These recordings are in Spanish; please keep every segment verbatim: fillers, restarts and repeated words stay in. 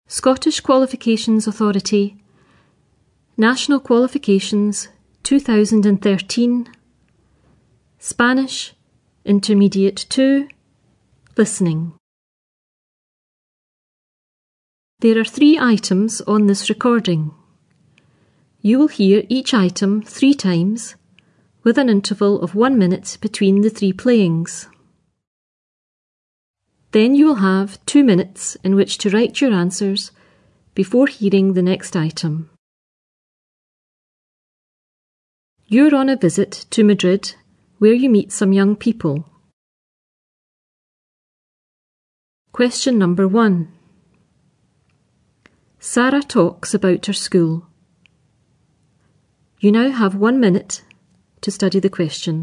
Scottish Qualifications Authority, National Qualifications two thousand thirteen, Spanish, Intermediate two, Listening. There are three items on this recording. You will hear each item three times, with an interval of one minute between the three playings. Then you will have two minutes in which to write your answers before hearing the next item. You're on a visit to Madrid, where you meet some young people. Question number one. Sarah talks about her school. You now have one minute to study the question.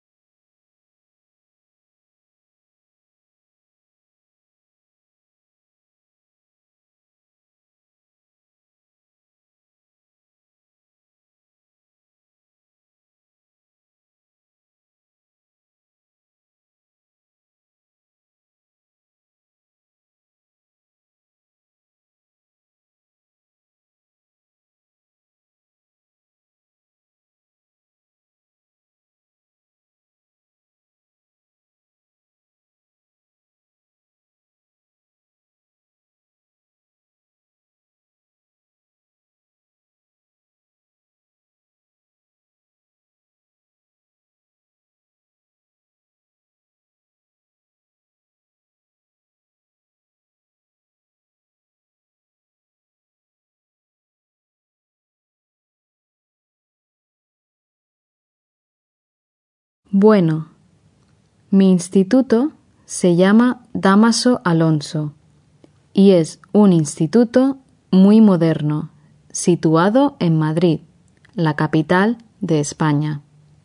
Bueno, mi instituto se llama Dámaso Alonso y es un instituto muy moderno, situado en Madrid, la capital de España.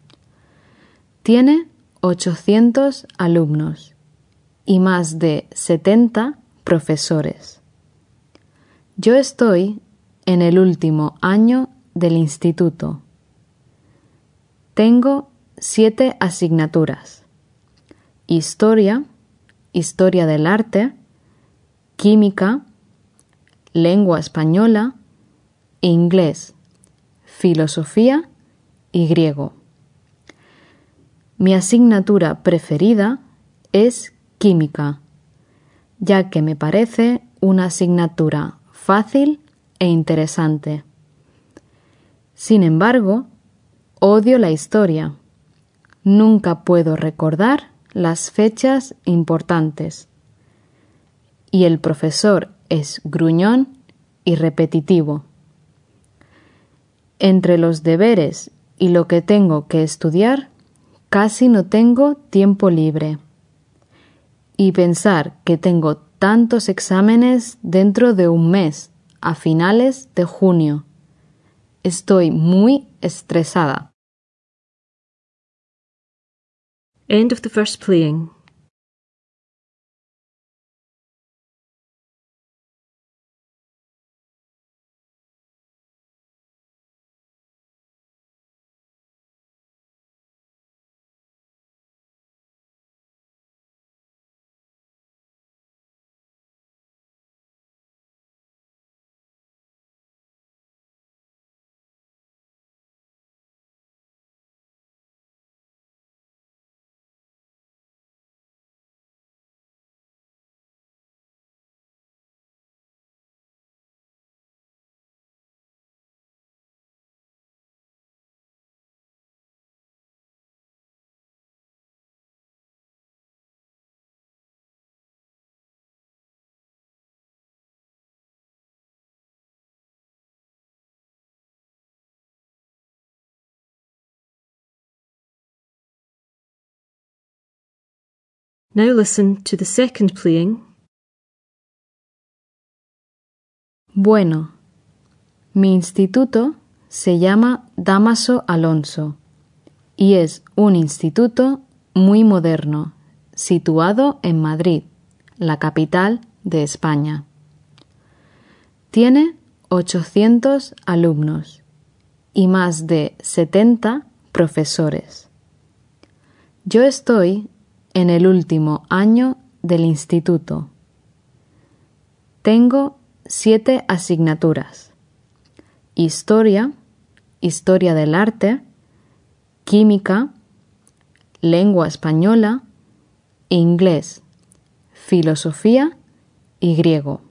Tiene ochocientos alumnos y más de setenta profesores. Yo estoy en el último año del instituto. Tengo siete asignaturas: Historia, Historia del Arte, Química, Lengua Española, Inglés, Filosofía y Griego. Mi asignatura preferida es Química, ya que me parece una asignatura fácil e interesante. Sin embargo, odio la historia. Nunca puedo recordar las fechas importantes. Y el profesor es gruñón y repetitivo. Entre los deberes y lo que tengo que estudiar, casi no tengo tiempo libre. Y pensar que tengo tantos exámenes dentro de un mes, a finales de junio. Estoy muy estresada. End of the first playing. Now listen to the second playing. Bueno, mi instituto se llama Dámaso Alonso y es un instituto muy moderno, situado en Madrid, la capital de España. Tiene ochocientos alumnos y más de setenta profesores. Yo estoy en el último año del instituto. Tengo siete asignaturas: historia, historia del arte, química, lengua española, inglés, filosofía y griego.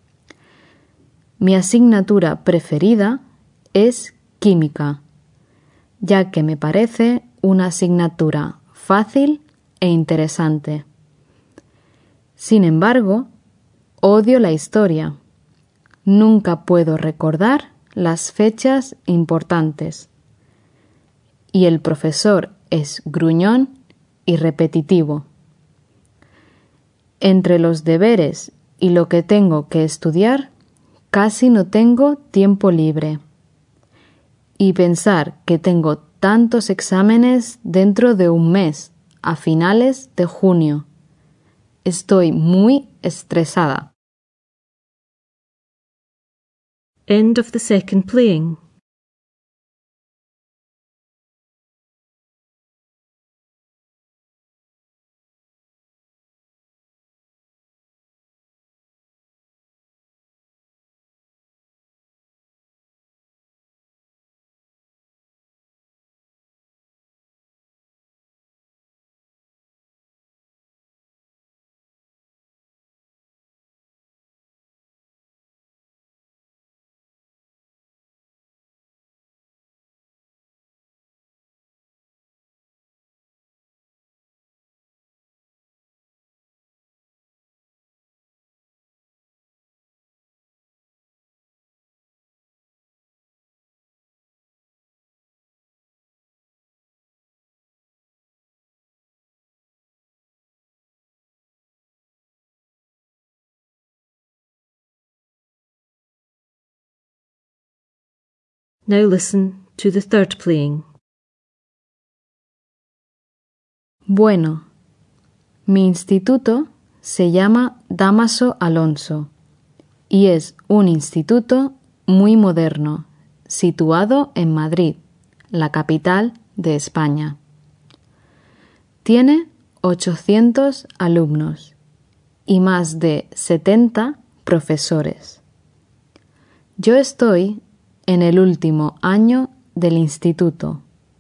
Mi asignatura preferida es química, ya que me parece una asignatura fácil e interesante. Sin embargo, odio la historia. Nunca puedo recordar las fechas importantes. Y el profesor es gruñón y repetitivo. Entre los deberes y lo que tengo que estudiar, casi no tengo tiempo libre. Y pensar que tengo tantos exámenes dentro de un mes, a finales de junio. Estoy muy estresada. End of the second playing. Now listen to the third playing. Bueno, mi instituto se llama Dámaso Alonso y es un instituto muy moderno, situado en Madrid, la capital de España. Tiene ochocientos alumnos y más de setenta profesores. Yo estoy en el último año del instituto.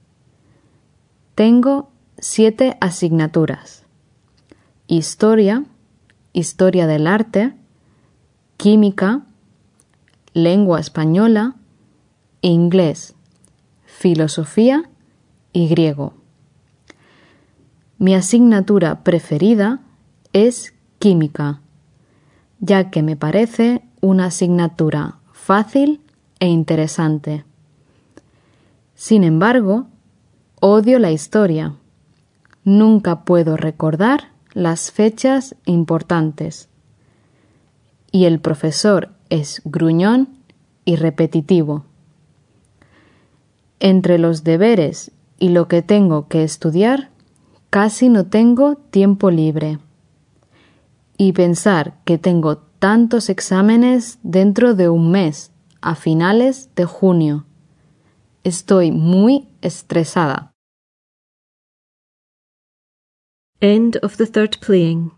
Tengo siete asignaturas: historia, historia del arte, química, lengua española, inglés, filosofía y griego. Mi asignatura preferida es química, ya que me parece una asignatura fácil e interesante. Sin embargo, odio la historia. Nunca puedo recordar las fechas importantes. Y el profesor es gruñón y repetitivo. Entre los deberes y lo que tengo que estudiar, casi no tengo tiempo libre. Y pensar que tengo tantos exámenes dentro de un mes, a finales de junio. Estoy muy estresada. End of the third playing.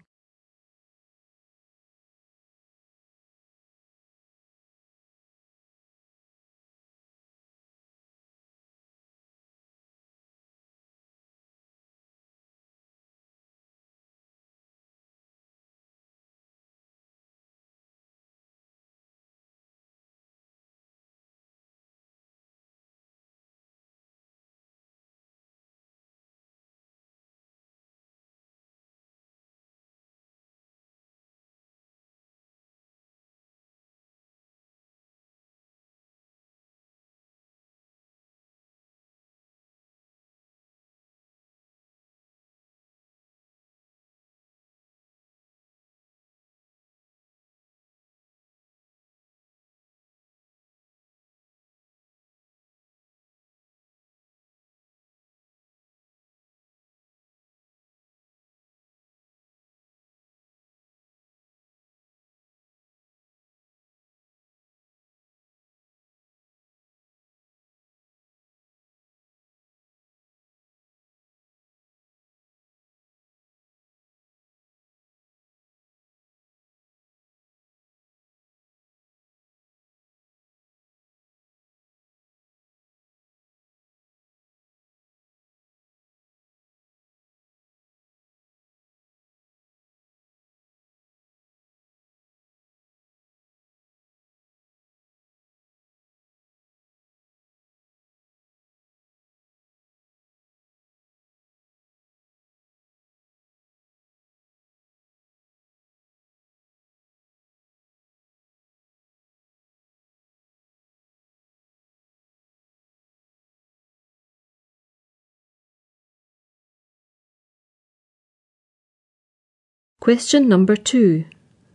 Question number two.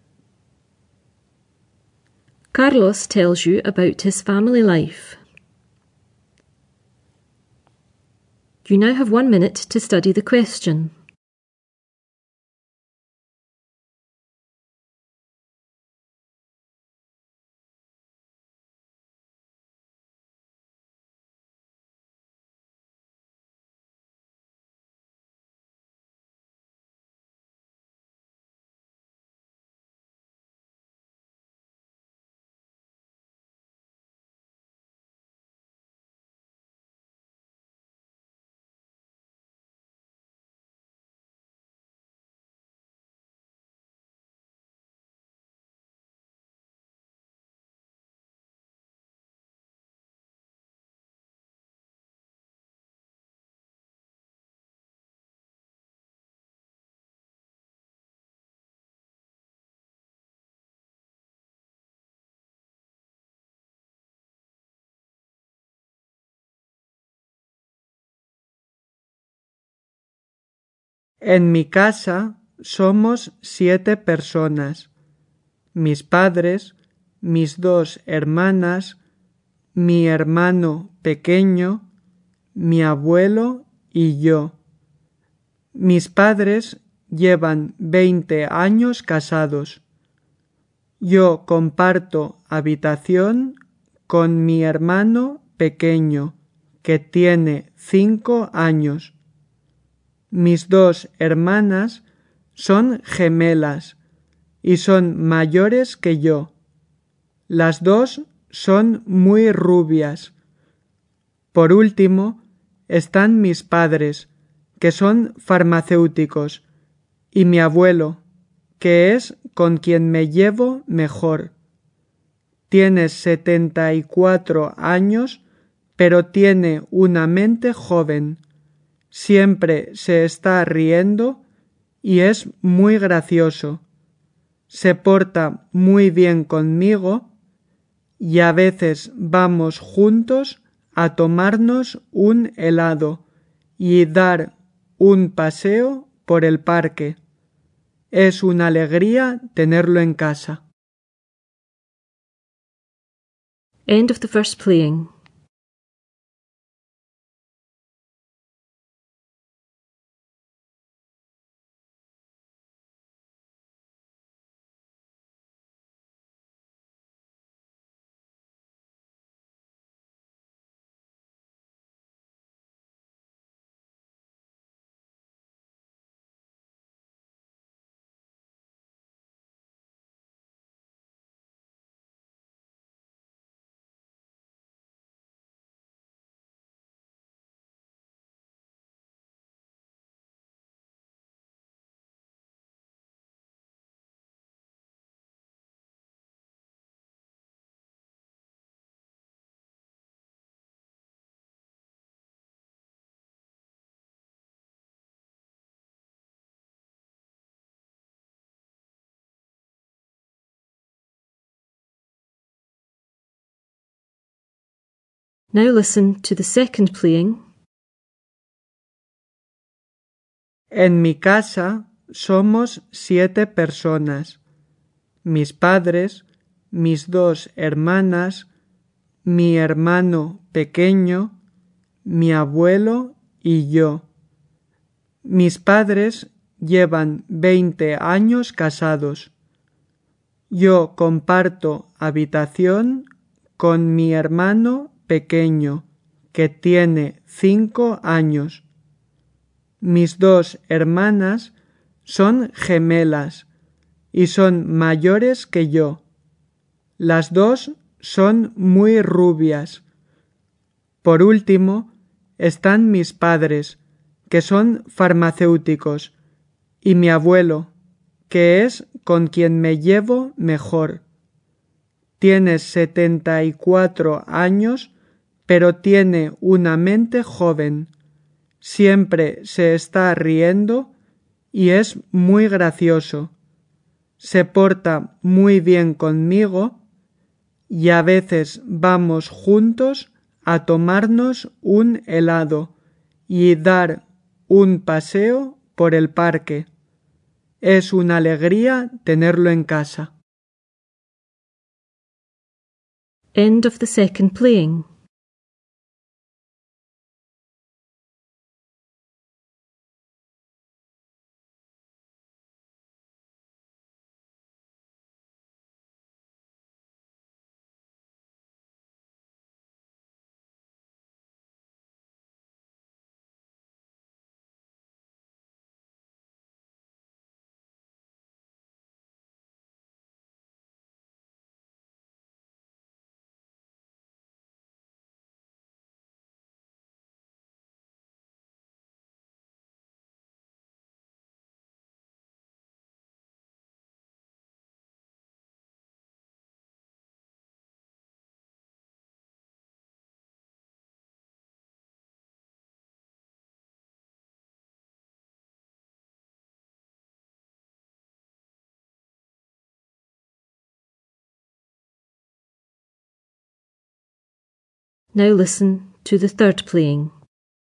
Carlos tells you about his family life. You now have one minute to study the question. En mi casa somos siete personas: mis padres, mis dos hermanas, mi hermano pequeño, mi abuelo y yo. Mis padres llevan veinte años casados. Yo comparto habitación con mi hermano pequeño, que tiene cinco años. Mis dos hermanas son gemelas y son mayores que yo. Las dos son muy rubias. Por último, están mis padres, que son farmacéuticos, y mi abuelo, que es con quien me llevo mejor. Tiene setenta y cuatro años, pero tiene una mente joven. Siempre se está riendo y es muy gracioso. Se porta muy bien conmigo y a veces vamos juntos a tomarnos un helado y dar un paseo por el parque. Es una alegría tenerlo en casa. End of the first playing. Now listen to the second playing. En mi casa somos siete personas: mis padres, mis dos hermanas, mi hermano pequeño, mi abuelo y yo. Mis padres llevan veinte años casados. Yo comparto habitación con mi hermano pequeño, que tiene cinco años. Mis dos hermanas son gemelas y son mayores que yo. Las dos son muy rubias. Por último, están mis padres, que son farmacéuticos, y mi abuelo, que es con quien me llevo mejor. Tiene setenta y cuatro años, pero tiene una mente joven. Siempre se está riendo y es muy gracioso. Se porta muy bien conmigo y a veces vamos juntos a tomarnos un helado y dar un paseo por el parque. Es una alegría tenerlo en casa. End of the second playing. Now listen to the third playing.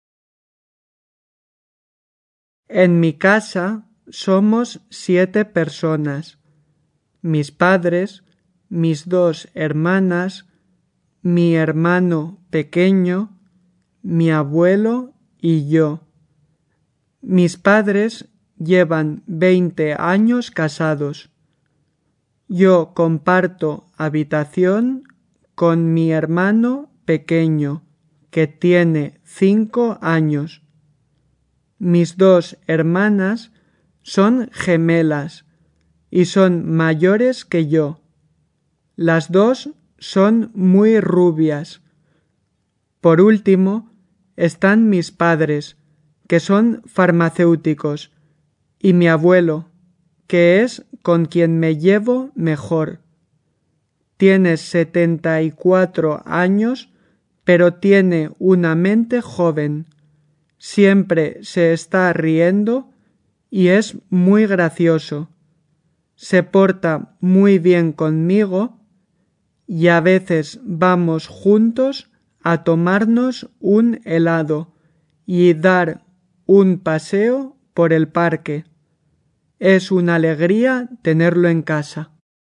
En mi casa somos siete personas. Mis padres, mis dos hermanas, mi hermano pequeño, mi abuelo y yo. Mis padres llevan veinte años casados. Yo comparto habitación con mi hermano pequeño, que tiene cinco años. Mis dos hermanas son gemelas y son mayores que yo. Las dos son muy rubias. Por último, están mis padres, que son farmacéuticos, y mi abuelo, que es con quien me llevo mejor. Tiene setenta y cuatro años, pero tiene una mente joven. Siempre se está riendo y es muy gracioso. Se porta muy bien conmigo y a veces vamos juntos a tomarnos un helado y dar un paseo por el parque. Es una alegría tenerlo en casa.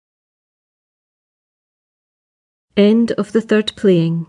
End of the third playing.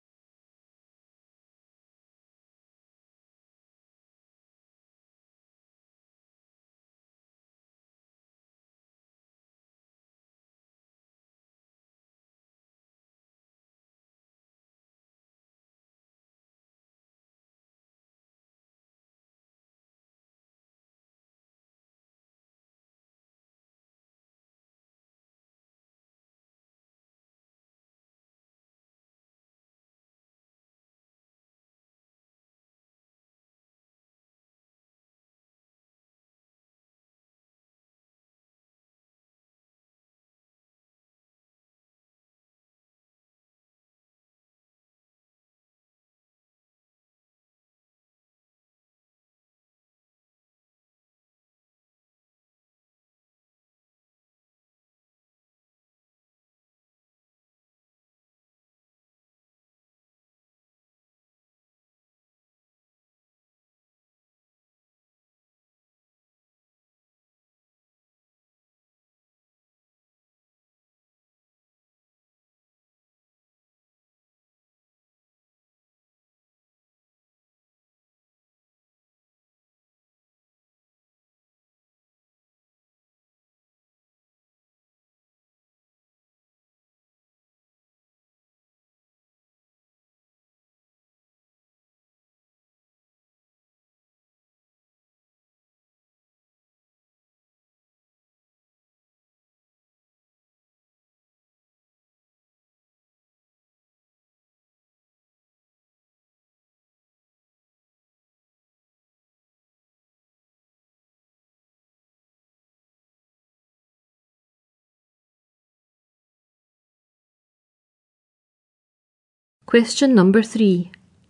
Question number three.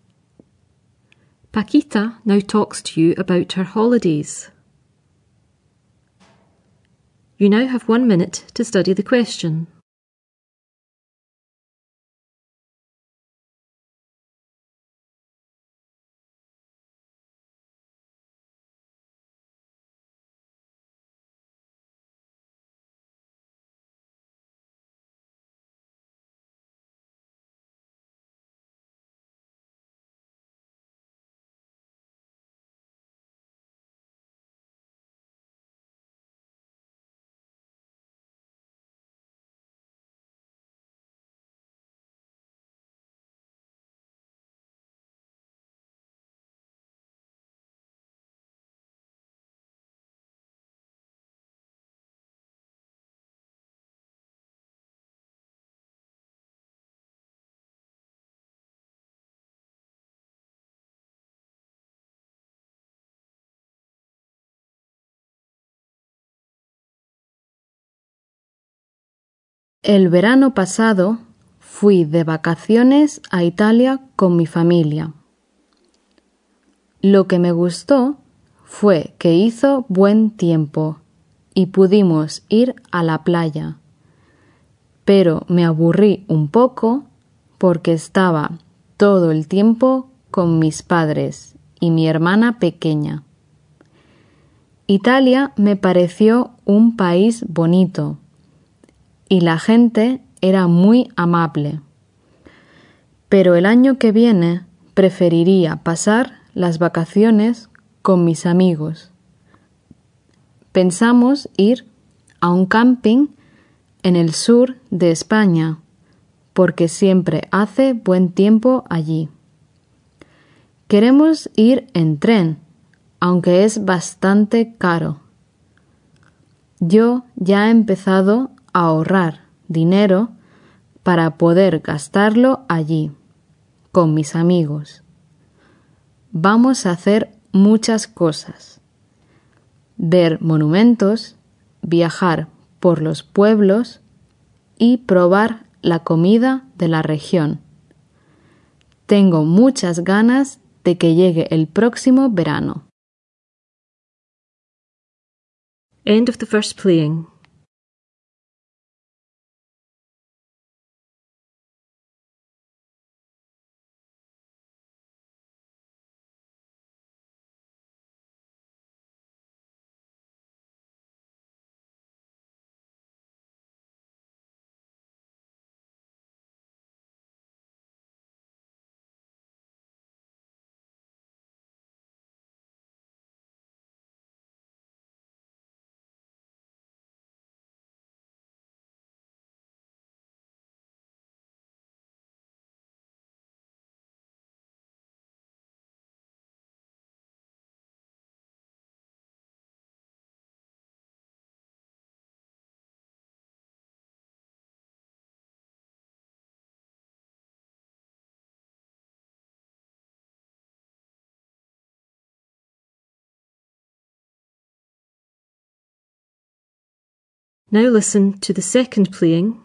Paquita now talks to you about her holidays. You now have one minute to study the question. El verano pasado fui de vacaciones a Italia con mi familia. Lo que me gustó fue que hizo buen tiempo y pudimos ir a la playa. Pero me aburrí un poco porque estaba todo el tiempo con mis padres y mi hermana pequeña. Italia me pareció un país bonito y la gente era muy amable. Pero el año que viene preferiría pasar las vacaciones con mis amigos. Pensamos ir a un camping en el sur de España, porque siempre hace buen tiempo allí. Queremos ir en tren, aunque es bastante caro. Yo ya he empezado a ahorrar dinero para poder gastarlo allí, con mis amigos. Vamos a hacer muchas cosas: ver monumentos, viajar por los pueblos y probar la comida de la región. Tengo muchas ganas de que llegue el próximo verano. End of the first playing. Now listen to the second playing.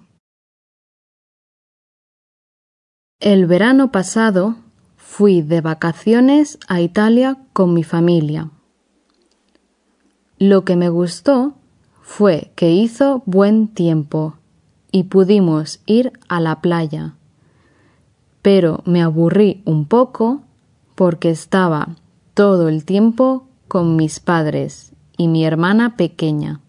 El verano pasado fui de vacaciones a Italia con mi familia. Lo que me gustó fue que hizo buen tiempo y pudimos ir a la playa. Pero me aburrí un poco porque estaba todo el tiempo con mis padres y mi hermana pequeña.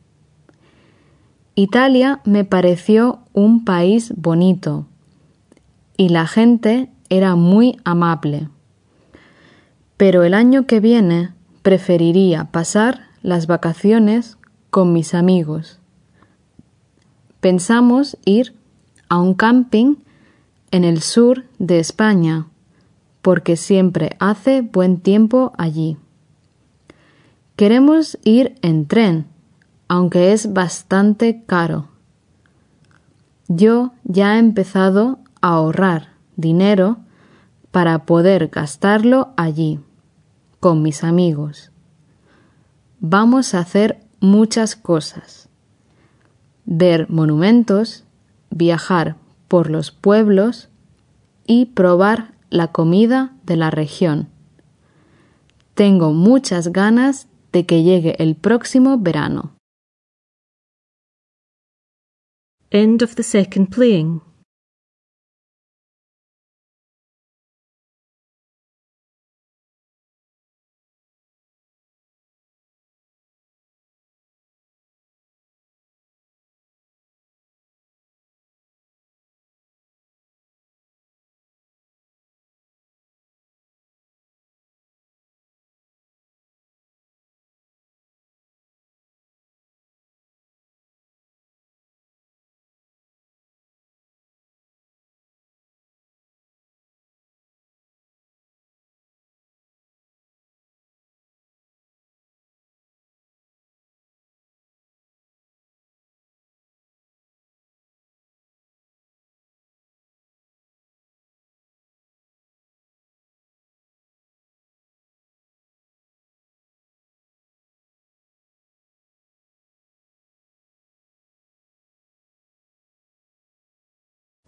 Italia me pareció un país bonito y la gente era muy amable. Pero el año que viene preferiría pasar las vacaciones con mis amigos. Pensamos ir a un camping en el sur de España, porque siempre hace buen tiempo allí. Queremos ir en tren, aunque es bastante caro. Yo ya he empezado a ahorrar dinero para poder gastarlo allí, con mis amigos. Vamos a hacer muchas cosas: ver monumentos, viajar por los pueblos y probar la comida de la región. Tengo muchas ganas de que llegue el próximo verano. End of the second playing.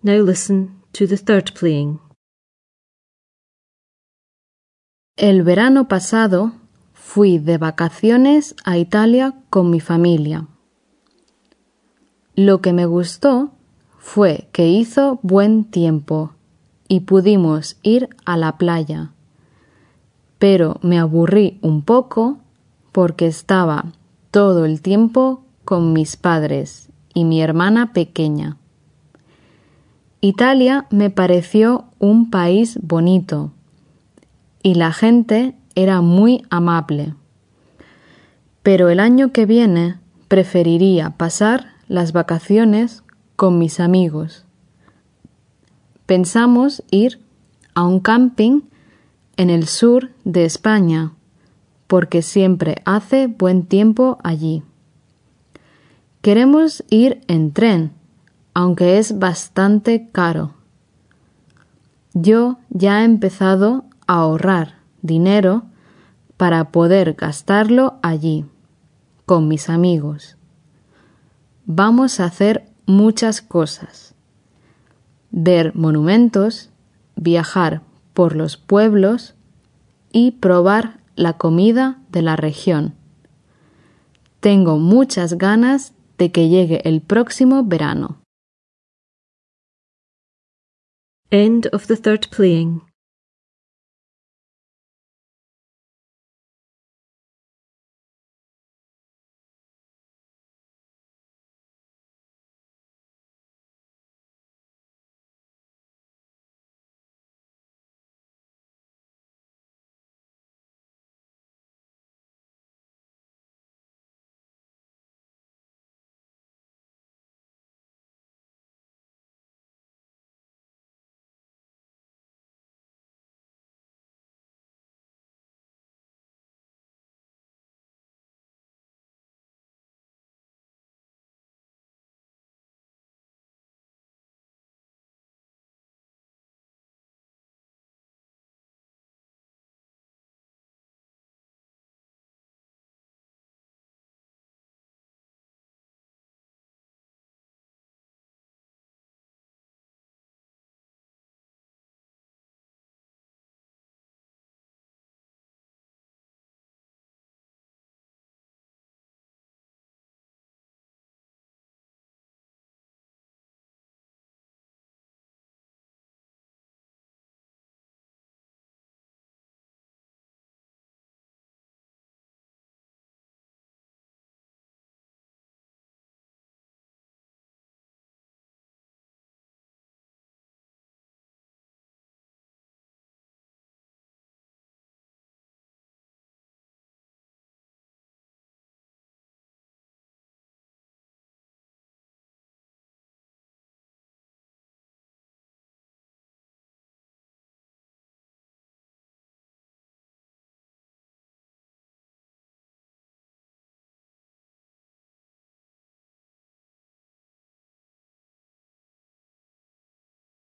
Now listen to the third playing. El verano pasado fui de vacaciones a Italia con mi familia. Lo que me gustó fue que hizo buen tiempo y pudimos ir a la playa. Pero me aburrí un poco porque estaba todo el tiempo con mis padres y mi hermana pequeña. Italia me pareció un país bonito y la gente era muy amable. Pero el año que viene preferiría pasar las vacaciones con mis amigos. Pensamos ir a un camping en el sur de España, porque siempre hace buen tiempo allí. Queremos ir en tren, aunque es bastante caro. Yo ya he empezado a ahorrar dinero para poder gastarlo allí, con mis amigos. Vamos a hacer muchas cosas: ver monumentos, viajar por los pueblos y probar la comida de la región. Tengo muchas ganas de que llegue el próximo verano. End of the third playing.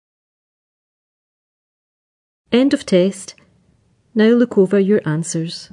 End of test. Now look over your answers.